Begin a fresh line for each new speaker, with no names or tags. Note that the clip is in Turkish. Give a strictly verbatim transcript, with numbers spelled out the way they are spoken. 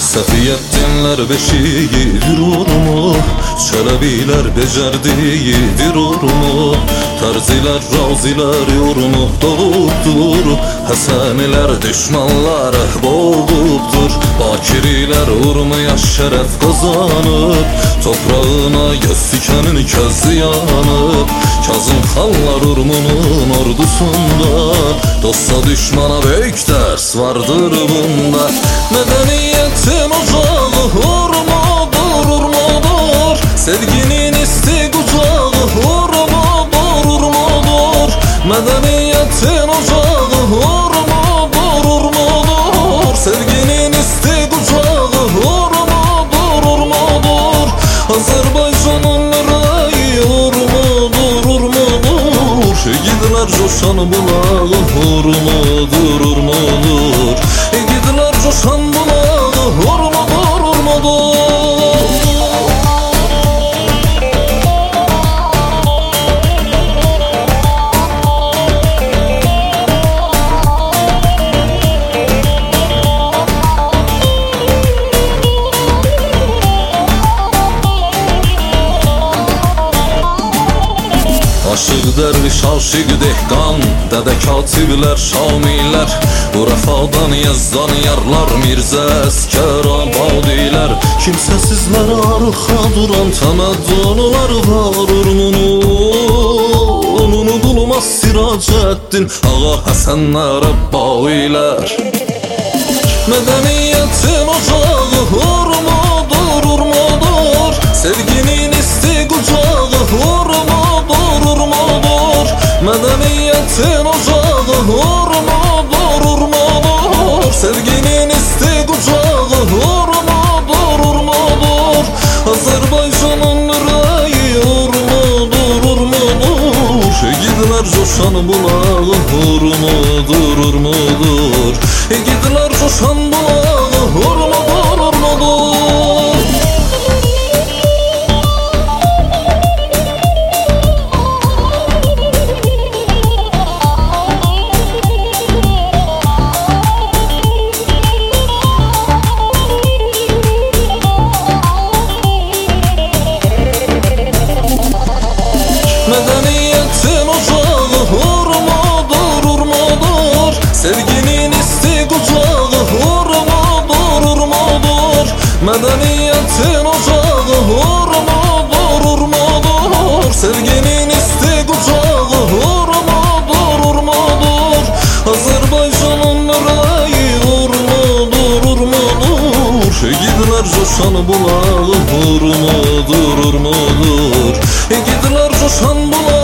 Safiyettinler beşiğidir urmu, Çelebiler becerdiğidir urmu, Terziler raziler yormu doğuptur, Hasaniler düşmanlar boğuptur. Bakiriler urmuya şeref kazanıp, toprağına göz dikenin közü yanıp, Kazım Xanlar urmunun ordusunda, dosta düşmana büyük ders vardır bunda. Medeniyetin ocağı urmudur, urmudur, sevginin isti kucağı urmudur, urmudur. Medeniyetin ocağı urmudur, urmudur, sevginin isti kucağı urmudur, urmudur. Azerbaycan'ın rayı urmudur, urmudur, Yiğitler coşan bulağı urmudur, urmudur, Yiğitler coşan bulağı urmudur, urmudur. Aşık derviş, aşık dehqan, Dədə katiblər, şamilər, Urafadan yazdan yarlar, Mirzə Əskər abadilər. Kimsəsizlər arxa duran təməddünlər var urmunun, Onunu bulmaz Siracəddin, Ağa Həsənlər əbbavilər. Mədəniyyətin ocağı urmudur, urmudur, sevginin isti qucağı urmudur, urmudur. Medeniyetin ocağı urmudur, urmudur, sevginin isti kucağı urmudur, urmudur. Azerbaycan'ın rayı urmudur, urmudur, Yiğitler coşan bulağı urmudur, urmudur, Yiğitler coşan bulağı urmudur, urmudur. Medeniyetin ocağı urmudur, urmudur, sevginin isti kucağı urmudur, urmudur. Medeniyetin ocağı urmudur, urmudur, sevginin isti kucağı urmudur, urmudur. Azerbaycan'ın rayı urmudur, urmudur, Yiğitler coşan bulağı urmudur, urmudur, Yiğitler coşan bulağı